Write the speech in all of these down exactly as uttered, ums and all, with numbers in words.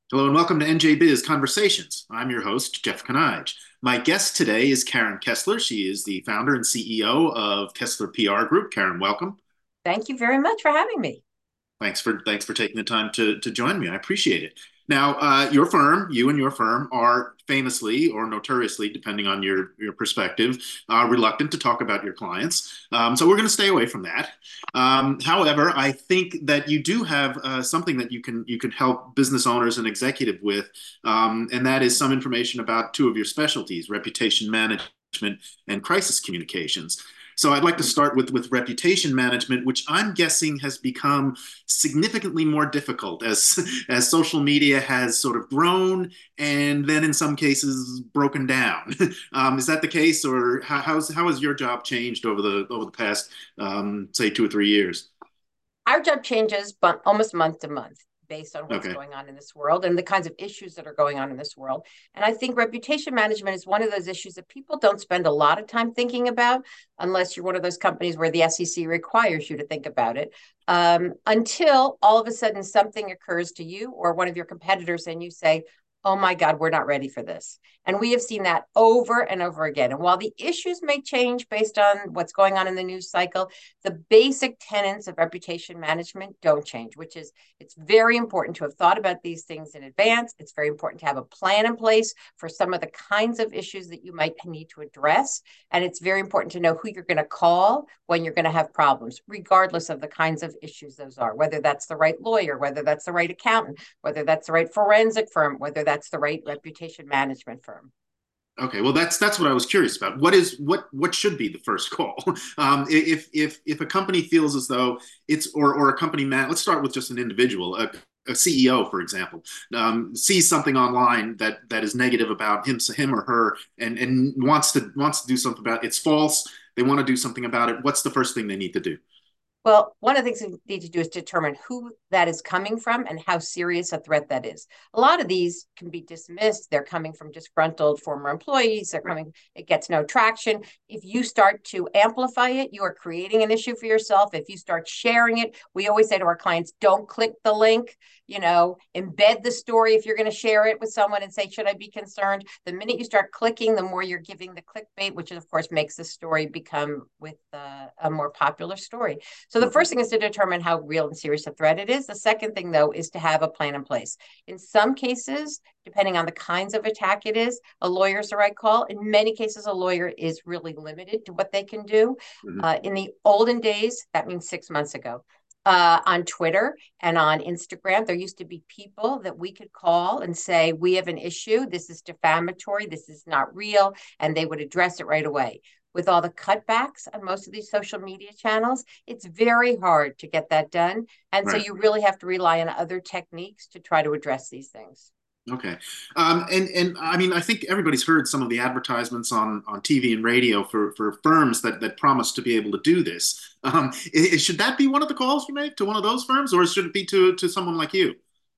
Hello and welcome to N J Biz Conversations. I'm your host, Jeff Kanige. My guest today is Karen Kessler. She is the founder and C E O of Kessler P R Group. Karen, welcome. Thank you very much for having me. Thanks for thanks for taking the time to to join me. I appreciate it. Now, uh, your firm, you and your firm, are famously or notoriously, depending on your your perspective, uh, reluctant to talk about your clients. Um, so we're going to stay away from that. Um, however, I think that you do have uh, something that you can you can help business owners and executive with, um, and that is some information about two of your specialties: reputation management and crisis communications. So I'd like to start with with reputation management, which I'm guessing has become significantly more difficult as as social media has sort of grown and then in some cases broken down. Um, is that the case, or how, how's how has your job changed over the over the past um, say two or three years? Our job changes but almost month to month based on what's Okay. going on in this world and the kinds of issues that are going on in this world. And I think reputation management is one of those issues that people don't spend a lot of time thinking about unless you're one of those companies where the S E C requires you to think about it. Um, until all of a sudden something occurs to you or one of your competitors and you say, oh my God, we're not ready for this. And we have seen that over and over again. And while the issues may change based on what's going on in the news cycle, the basic tenets of reputation management don't change, which is it's very important to have thought about these things in advance. It's very important to have a plan in place for some of the kinds of issues that you might need to address. And it's very important to know who you're going to call when you're going to have problems, regardless of the kinds of issues those are, whether that's the right lawyer, whether that's the right accountant, whether that's the right forensic firm, whether that's the right reputation management firm. Okay, well, that's that's what I was curious about. What is what what should be the first call? Um, if if if a company feels as though it's or or a company man, let's start with just an individual, a, a C E O, for example, um, sees something online that that is negative about him, him or her, and and wants to wants to do something about it. It's false. They want to do something about it. What's the first thing they need to do? Well, one of the things we need to do is determine who that is coming from and how serious a threat that is. A lot of these can be dismissed. They're coming from disgruntled former employees. They're Right. coming, it gets no traction. If you start to amplify it, you are creating an issue for yourself. If you start sharing it, we always say to our clients, don't click the link, you know, embed the story if you're going to share it with someone and say, should I be concerned? The minute you start clicking, the more you're giving the clickbait, which of course makes the story become with uh, a more popular story. So the Okay. first thing is to determine how real and serious a threat it is. The second thing, though, is to have a plan in place. In some cases, depending on the kinds of attack it is, a lawyer is the right call. In many cases, a lawyer is really limited to what they can do. Mhm. Uh, in the olden days, that means six months ago. Uh, on Twitter and on Instagram, there used to be people that we could call and say, we have an issue. This is defamatory. This is not real. And they would address it right away. With all the cutbacks on most of these social media channels, it's very hard to get that done. And so Right. you really have to rely on other techniques to try to address these things. Okay. Um, and and I mean, I think everybody's heard some of the advertisements on on T V and radio for for firms that that promise to be able to do this. Um, i- should that be one of the calls you make to one of those firms, or should it be to to someone like you?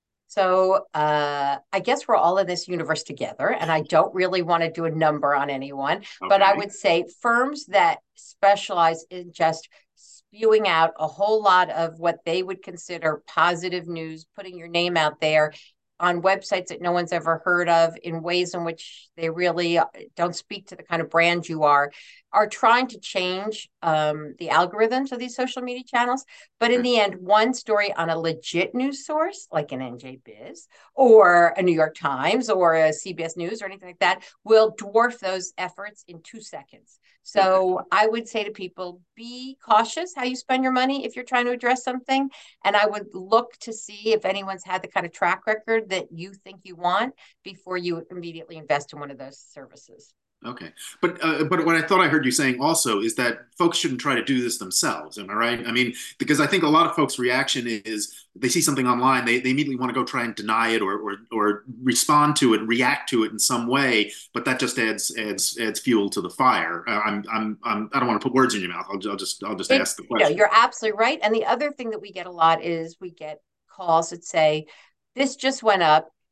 So uh, I guess we're all in this universe together, and I don't really want to do a number on anyone, but I Okay. would say firms that specialize in just spewing out a whole lot of what they would consider positive news, putting your name out there on websites that no one's ever heard of in ways in which they really uh, don't speak to the kind of brand you are, are trying to change um, the algorithms of these social media channels. But in Okay. the end, one story on a legit news source like an N J Biz or a New York Times or a C B S News or anything like that will dwarf those efforts in two seconds. Okay. So I would say to people, be cautious how you spend your money if you're trying to address something. And I would look to see if anyone's had the kind of track record that you think you want before you immediately invest in one of those services. Okay. But uh, but what I thought I heard you saying also is that folks shouldn't try to do this themselves. Am I right? I mean, because I think a lot of folks' reaction is they see something online, they, they immediately want to go try and deny it or, or or respond to it, react to it in some way. But that just adds adds adds fuel to the fire. Uh, I'm I'm I'm I don't want to put words in your mouth. I'll, I'll just I'll just ask It's, the you know, question. you're absolutely right. And the other thing that we get a lot is we get calls that say, this just went up.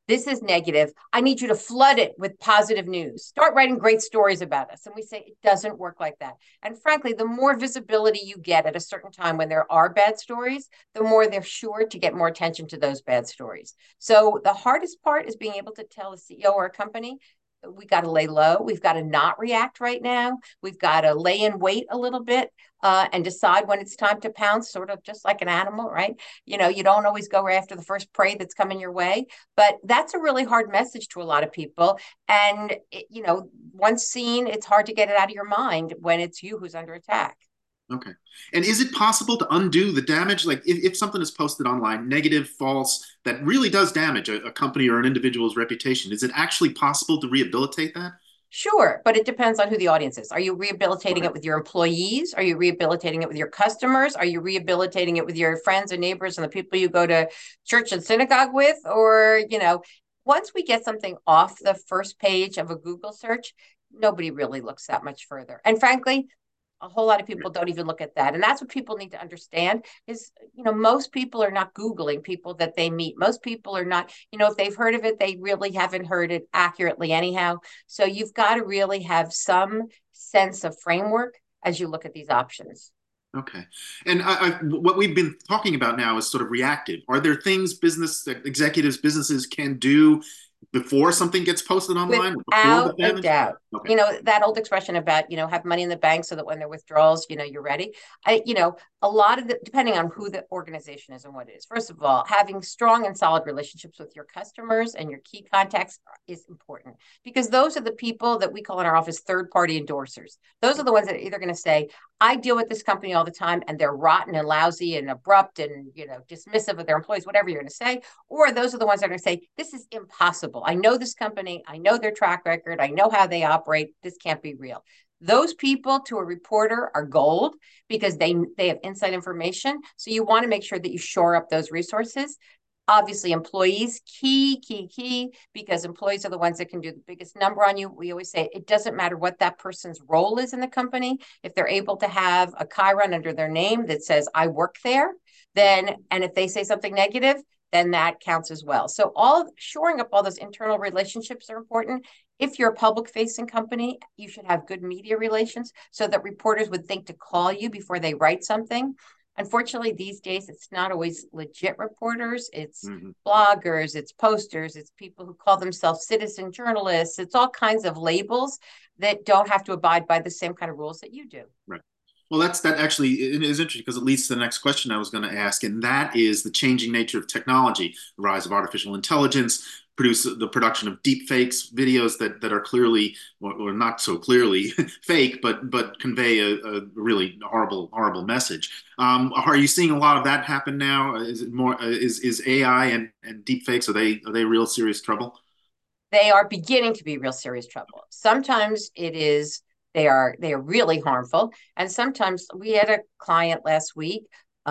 This is negative. I need you to flood it with positive news. Start writing great stories about us. And we say it doesn't work like that. And frankly, the more visibility you get at a certain time when there are bad stories, the more they're sure to get more attention to those bad stories. So the hardest part is being able to tell a C E O or a company, we got to lay low. We've got to not react right now. We've got to lay in wait a little bit uh, and decide when it's time to pounce, sort of just like an animal, right? You know, you don't always go after the first prey that's coming your way, but that's a really hard message to a lot of people. And, it, you know, once seen, it's hard to get it out of your mind when it's you who's under attack. Okay. And is it possible to undo the damage? Like if, if something is posted online, negative, false, that really does damage a, a company or an individual's reputation, is it actually possible to rehabilitate that? Sure, but it depends on who the audience is. Are you rehabilitating Okay. it with your employees? Are you rehabilitating it with your customers? Are you rehabilitating it with your friends and neighbors and the people you go to church and synagogue with? Or, you know, once we get something off the first page of a Google search, nobody really looks that much further. And frankly, a whole lot of people don't even look at that. And that's what people need to understand is, you know, most people are not Googling people that they meet. Most people are not, you know, if they've heard of it, they really haven't heard it accurately anyhow. So you've got to really have some sense of framework as you look at these options. Okay. And I, I, what we've been talking about now is sort of reactive. Are there things business executives, businesses can do before something gets posted online, or before the Without a damage? doubt. Okay. You know, that old expression about, you know, have money in the bank so that when there are withdrawals, you know, you're ready. I, you know, a lot of the, depending on who the organization is and what it is, first of all, having strong and solid relationships with your customers and your key contacts is important because those are the people that we call in our office third party endorsers. Those are the ones that are either going to say, I deal with this company all the time and they're rotten and lousy and abrupt and, you know, dismissive of their employees, whatever you're going to say. Or those are the ones that are going to say, this is impossible. I know this company. I know their track record. I know how they operate. This can't be real. Those people to a reporter are gold because they, they have inside information. So you want to make sure that you shore up those resources. Obviously, employees, key, key, key, because employees are the ones that can do the biggest number on you. We always say it doesn't matter what that person's role is in the company. If they're able to have a chyron under their name that says, I work there, then, and if they say something negative, then that counts as well. So all shoring up all those internal relationships are important. If you're a public facing company, you should have good media relations so that reporters would think to call you before they write something. Unfortunately, these days, it's not always legit reporters. It's Mhm. bloggers, it's posters, it's people who call themselves citizen journalists. It's all kinds of labels that don't have to abide by the same kind of rules that you do. Right. Well, that's that actually it is interesting because it leads to the next question I was going to ask, and that is the changing nature of technology, the rise of artificial intelligence, produce the production of deep fakes, videos that that are clearly or, or not so clearly fake, but but convey a, a really horrible horrible message. Um, are you seeing a lot of that happen now? Is it more is is A I and and deep fakes, are they are they real serious trouble? They are beginning to be real serious trouble. Sometimes it is they are they are really harmful, and sometimes we had a client last week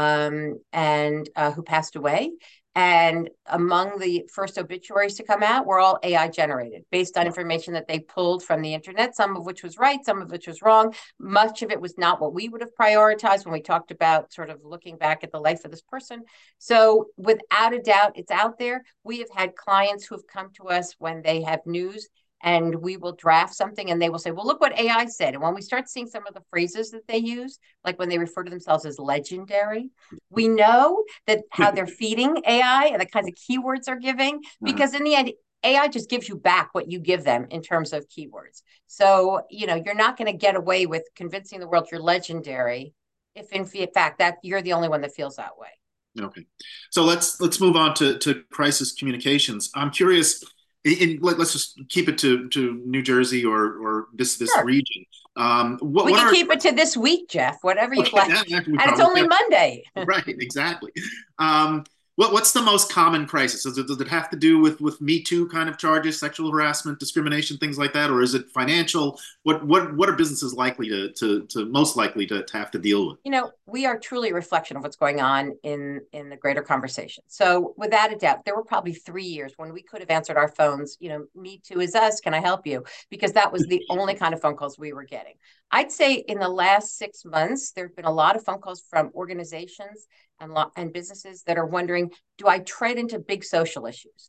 um, and uh, who passed away. And among the first obituaries to come out were all A I generated based on information that they pulled from the internet, some of which was right, some of which was wrong. Much of it was not what we would have prioritized when we talked about sort of looking back at the life of this person. So without a doubt, it's out there. We have had clients who have come to us when they have news and we will draft something and they will say, well, look what A I said. And when we start seeing some of the phrases that they use, like when they refer to themselves as legendary, we know that how they're feeding A I and the kinds of keywords they're giving, Uh-huh. because in the end, A I just gives you back what you give them in terms of keywords. So, you know, you're not going to get away with convincing the world you're legendary if in fact that you're the only one that feels that way. Okay, so let's let's move on to to crisis communications. I'm curious. In, let, us just keep it to, to New Jersey or or this this Sure. region. Um, what We what can are keep it to this week, Jeff, whatever you'd okay? like. That, that we And it's probably only can. Monday. Right, exactly. Um, what what's the most common crisis? Does it, does it have to do with with Me Too kind of charges, sexual harassment, discrimination, things like that, or is it financial? What what what are businesses likely to to to most likely to, to have to deal with? You know, we are truly a reflection of what's going on in in the greater conversation. So without a doubt, there were probably three years when we could have answered our phones, you know, Me Too is us, can I help you? Because that was the only kind of phone calls we were getting. I'd say in the last six months, there have been a lot of phone calls from organizations and, and businesses that are wondering, do I tread into big social issues?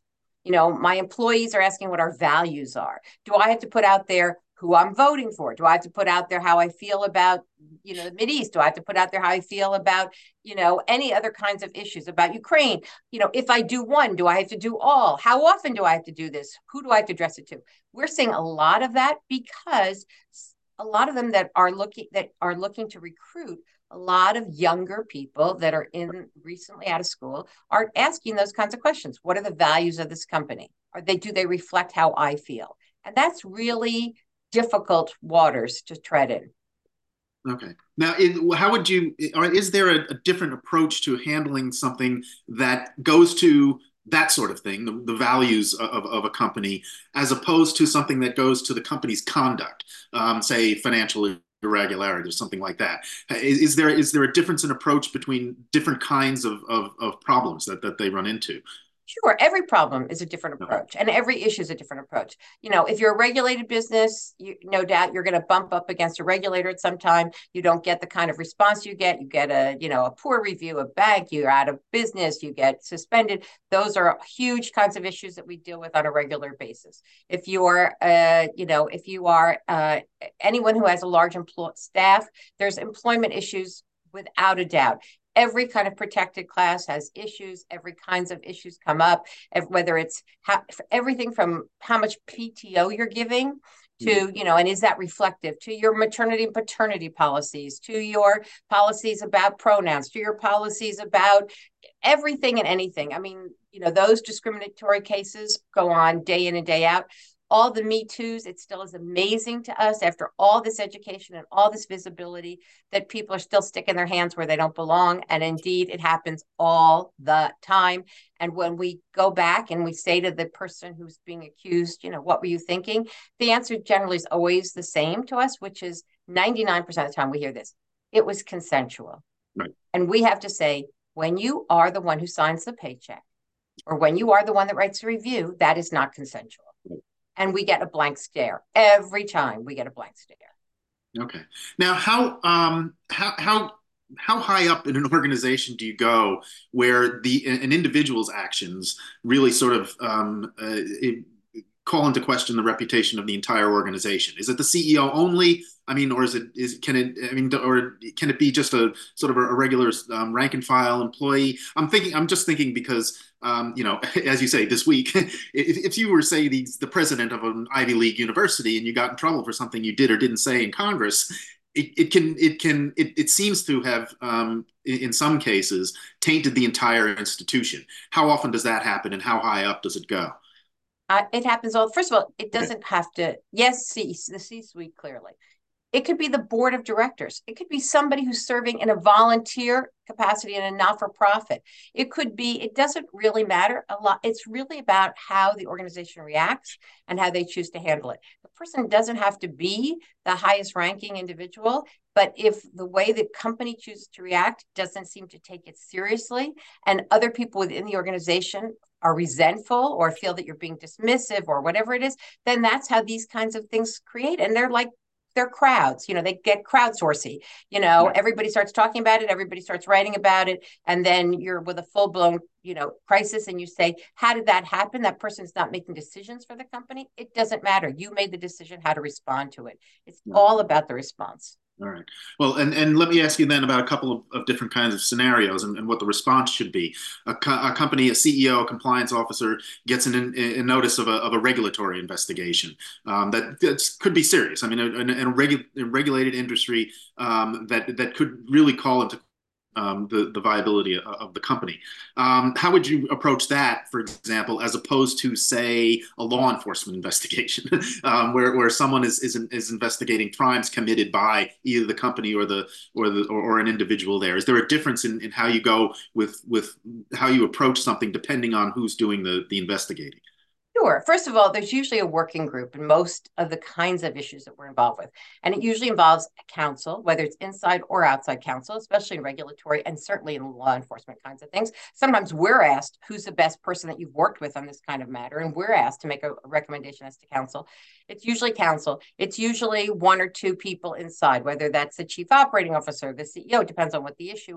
You know, my employees are asking what our values are. Do I have to put out there who I'm voting for? Do I have to put out there how I feel about, you know, the Mideast? Do I have to put out there how I feel about, you know, any other kinds of issues about Ukraine? You know, if I do one, do I have to do all? How often do I have to do this? Who do I have to address it to? We're seeing a lot of that because a lot of them that are looking that are looking to recruit a lot of younger people that are in recently out of school are asking those kinds of questions. What are the values of this company? Are they do they reflect how I feel? And that's really difficult waters to tread in. Okay. Now, it, how would you, or is there a, a different approach to handling something that goes to that sort of thing, the, the values of, of a company, as opposed to something that goes to the company's conduct, um, say financial irregularity or something like that? Is, is there is there a difference in approach between different kinds of, of, of problems that, that they run into? Sure, every problem is a different Okay. approach, and every issue is a different approach. You know, if you're a regulated business, you, no doubt you're going to bump up against a regulator at some time. You don't get the kind of response you get. You get a, you know, a poor review of bank. You're out of business. You get suspended. Those are huge kinds of issues that we deal with on a regular basis. If you are, uh, you know, if you are uh, anyone who has a large employ staff, there's employment issues without a doubt. Every kind of protected class has issues. Every kinds of issues come up, whether it's how, everything from how much P T O you're giving to, you know, and is that reflective to your maternity and paternity policies, to your policies about pronouns, to your policies about everything and anything. I mean, you know, those discriminatory cases go on day in and day out. All the Me Too's, it still is amazing to us after all this education and all this visibility that people are still sticking their hands where they don't belong. And indeed, it happens all the time. And when we go back and we say to the person who's being accused, you know, what were you thinking? The answer generally is always the same to us, which is ninety-nine percent of the time we hear this. It was consensual. Right. And we have to say, when you are the one who signs the paycheck, or when you are the one that writes the review, that is not consensual. Right. And we get a blank stare every time. We get a blank stare. Okay. Now, how um how how how high up in an organization do you go where the an individual's actions really sort of um, uh, it, call into question the reputation of the entire organization? Is it the C E O only? I mean, or is it is can it? I mean, or can it be just a sort of a, a regular um, rank and file employee? I'm thinking. I'm just thinking because um, you know, as you say, this week, if, if you were say the the president of an Ivy League university and you got in trouble for something you did or didn't say in Congress, it, it can it can it, it seems to have um, in, in some cases tainted the entire institution. How often does that happen, and how high up does it go? Uh, it happens all. First of all, it doesn't have to. Yes, C, the C-suite clearly. It could be the board of directors. It could be somebody who's serving in a volunteer capacity in a not-for-profit. It could be, it doesn't really matter a lot. It's really about how the organization reacts and how they choose to handle it. The person doesn't have to be the highest ranking individual, but if the way the company chooses to react doesn't seem to take it seriously, and other people within the organization are resentful or feel that you're being dismissive or whatever it is, then that's how these kinds of things create. And they're like, they're crowds, you know, they get crowdsourcing, you know, yeah. Everybody starts talking about it. Everybody starts writing about it. And then you're with a full blown, you know, crisis. And you say, how did that happen? That person's not making decisions for the company. It doesn't matter. You made the decision how to respond to it. It's yeah. all about the response. All right. Well, and, and let me ask you then about a couple of, of different kinds of scenarios and, and what the response should be. A, co a company, a C E O, a compliance officer gets an, a notice of a, of a regulatory investigation um, that that's, could be serious. I mean, in a, a, regu a regulated industry um, that that could really call into Um, the, the viability of the company. Um, how would you approach that, for example, as opposed to, say, a law enforcement investigation, um, where, where someone is, is, is investigating crimes committed by either the company or the or the or, or an individual there? Is there a difference in, in how you go with with how you approach something depending on who's doing the, the investigating? Sure. First of all, there's usually a working group in most of the kinds of issues that we're involved with. And it usually involves counsel, whether it's inside or outside counsel, especially in regulatory and certainly in law enforcement kinds of things. Sometimes we're asked, who's the best person that you've worked with on this kind of matter? And we're asked to make a recommendation as to counsel. It's usually counsel. It's usually one or two people inside, whether that's the chief operating officer, the C E O, it depends on what the issue is.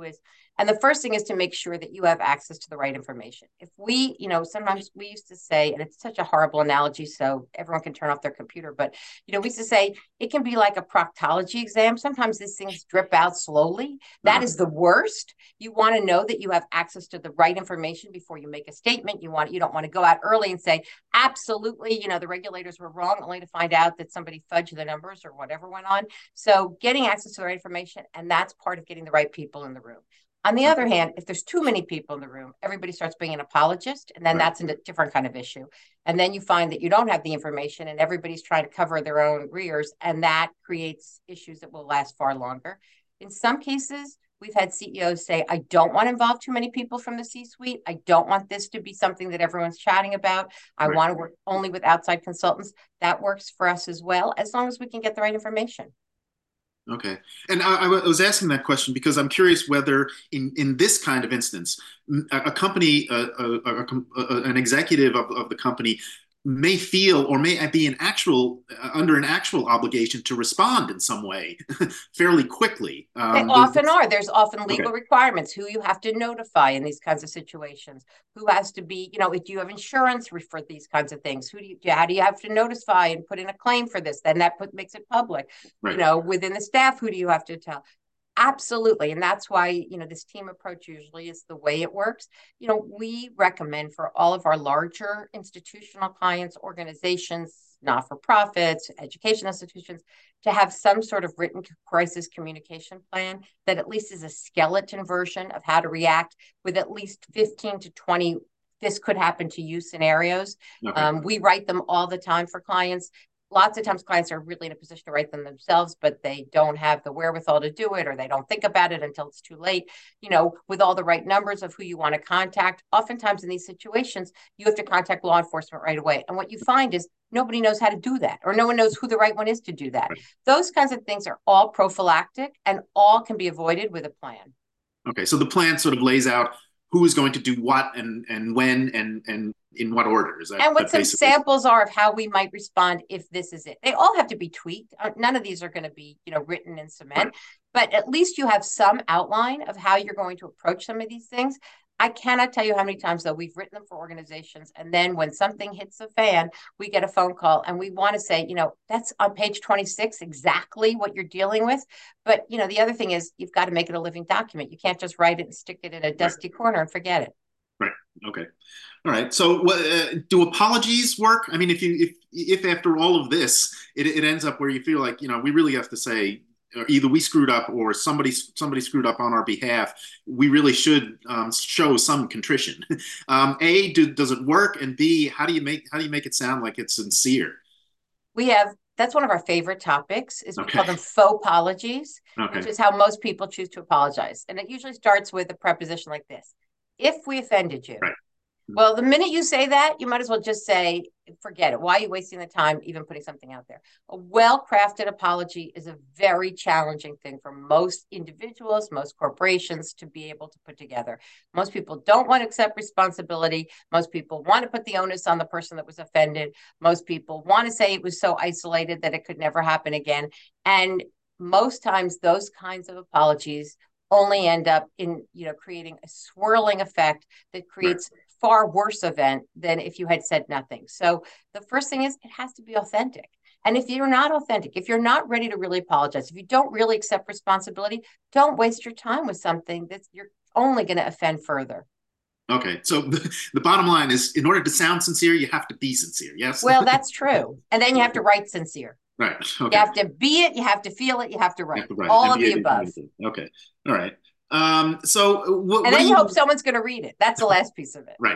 And the first thing is to make sure that you have access to the right information. If we, you know, sometimes we used to say, and it's such a horrible analogy, so everyone can turn off their computer, but, you know, we used to say it can be like a proctology exam. Sometimes these things drip out slowly. That Uh-huh. is the worst. You want to know that you have access to the right information before you make a statement. You want, you don't want to go out early and say, absolutely, you know, the regulators were wrong, only to find out that somebody fudged the numbers or whatever went on. So getting access to the right information, and that's part of getting the right people in the room. On the other Okay. hand, if there's too many people in the room, everybody starts being an apologist, and then Right. that's a different kind of issue. And then you find that you don't have the information and everybody's trying to cover their own rears, and that creates issues that will last far longer. In some cases, we've had C E Os say, I don't want to involve too many people from the C-suite. I don't want this to be something that everyone's chatting about. I Right. want to work only with outside consultants. That works for us as well, as long as we can get the right information. Okay. And I, I was asking that question because I'm curious whether, in, in this kind of instance, a, a company, a, a, a, an executive of, of the company may feel or may be an actual uh, under an actual obligation to respond in some way fairly quickly. They Um, often this, are. There's often okay. legal requirements, who you have to notify in these kinds of situations, who has to be, you know, if you have insurance for these kinds of things, who do you, how do you have to notify and put in a claim for this? Then that put, makes it public. You Right. know, within the staff, who do you have to tell? Absolutely. And that's why, you know, this team approach usually is the way it works. You know, we recommend for all of our larger institutional clients, organizations, not for profits, education institutions, to have some sort of written crisis communication plan that at least is a skeleton version of how to react, with at least fifteen to twenty this could happen to you scenarios. Okay. Um, we write them all the time for clients. Lots of times clients are really in a position to write them themselves, but they don't have the wherewithal to do it, or they don't think about it until it's too late. You know, with all the right numbers of who you want to contact, oftentimes in these situations, you have to contact law enforcement right away. And what you find is nobody knows how to do that, or no one knows who the right one is to do that. Right. Those kinds of things are all prophylactic and all can be avoided with a plan. Okay. So the plan sort of lays out who is going to do what and and when and and in what order. Is that And what that some basically? samples are of how we might respond if this is it. They all have to be tweaked. None of these are going to be, you know, written in cement, Right. but at least you have some outline of how you're going to approach some of these things. I cannot tell you how many times, though, we've written them for organizations, and then when something hits the fan, we get a phone call and we want to say, you know, that's on page twenty-six, exactly what you're dealing with. But, you know, the other thing is you've got to make it a living document. You can't just write it and stick it in a Right. dusty corner and forget it. Right. Okay. All right. So, uh, do apologies work? I mean, if you if if after all of this, it, it ends up where you feel like, you know, we really have to say, uh, either we screwed up or somebody somebody screwed up on our behalf. We really should um, show some contrition. um, A, do, does it work? And B, how do you make how do you make it sound like it's sincere? We have, that's one of our favorite topics, is we Okay. call them faux apologies, which Okay. is how most people choose to apologize. And it usually starts with a preposition like this: if we offended you. Right. Well, the minute you say that, you might as well just say, forget it. Why are you wasting the time even putting something out there? A well-crafted apology is a very challenging thing for most individuals, most corporations to be able to put together. Most people don't want to accept responsibility. Most people want to put the onus on the person that was offended. Most people want to say it was so isolated that it could never happen again. And most times those kinds of apologies only end up in, you know, creating a swirling effect that Right. creates far worse event than if you had said nothing. So the first thing is it has to be authentic. And if you're not authentic, if you're not ready to really apologize, if you don't really accept responsibility, don't waste your time with something that you're only going to offend further. Okay. So the, the bottom line is, in order to sound sincere, you have to be sincere. Yes. Well, that's true. And then you have to write sincere. Right. You Okay. have to be it, you have to feel it, you have to You have write to write it all and of be the able to above. communicate. Okay. All right. Um, so what, And what then do you you, hope someone's going to read it. That's the last piece of it. right.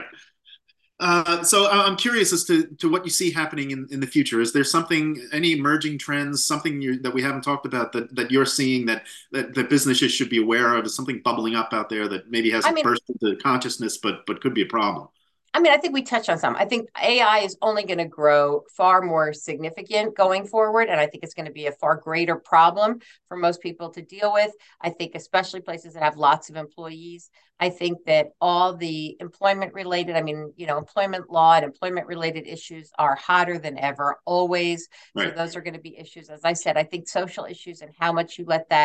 Uh, so I- I'm curious as to, to what you see happening in, in the future. Is there something, any emerging trends, something you, that we haven't talked about that, that you're seeing that, that, that businesses should be aware of? Is something bubbling up out there that maybe I hasn't mean, burst into consciousness, but, but could be a problem? I mean, I think we touched on some. I think A I is only going to grow far more significant going forward. And I think it's going to be a far greater problem for most people to deal with. I think, especially places that have lots of employees. I think that all the employment related, I mean, you know, employment law and employment related issues are hotter than ever, always. So Right. those are going to be issues. As I said, I think social issues and how much you let that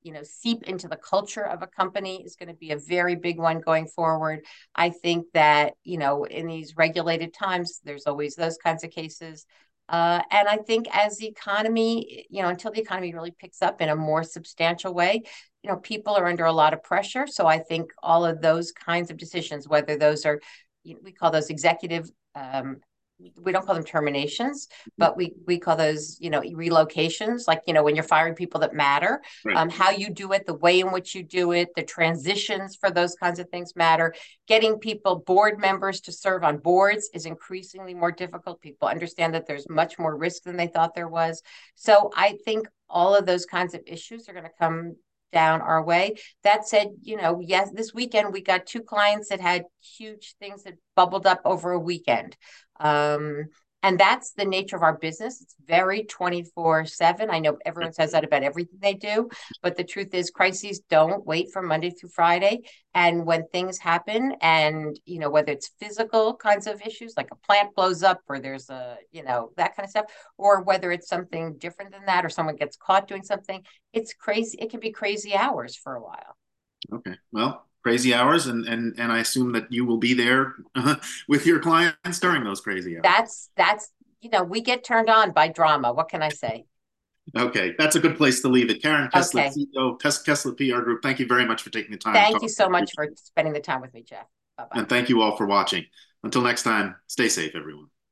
you know, seep into the culture of a company is going to be a very big one going forward. I think that, you know, in these regulated times, there's always those kinds of cases. Uh, and I think as the economy, you know, until the economy really picks up in a more substantial way, you know, people are under a lot of pressure. So I think all of those kinds of decisions, whether those are, you know, we call those executive, um, we don't call them terminations, but we we call those, you know, relocations. Like, you know, when you're firing people that matter, Right. um, how you do it, the way in which you do it, the transitions for those kinds of things matter. Getting people, board members, to serve on boards is increasingly more difficult. People understand that there's much more risk than they thought there was. So I think all of those kinds of issues are going to come down our way. That said, you know, yes, this weekend we got two clients that had huge things that bubbled up over a weekend. Um, and that's the nature of our business. It's very twenty-four seven. I know everyone says that about everything they do, but the truth is crises don't wait from Monday through Friday. And when things happen, and, you know, whether it's physical kinds of issues, like a plant blows up or there's a, you know, that kind of stuff, or whether it's something different than that, or someone gets caught doing something, it's crazy. It can be crazy hours for a while. Okay. Well, crazy hours, and and and I assume that you will be there uh, with your clients during those crazy hours. That's, that's, you know, we get turned on by drama. What can I say? Okay, that's a good place to leave it. Karen Kessler, Okay. C E O of Kessler P R Group. Thank you very much for taking the time to Thank talk. you so much for spending the time with me, Jeff. Bye bye. And thank you all for watching. Until next time, stay safe, everyone.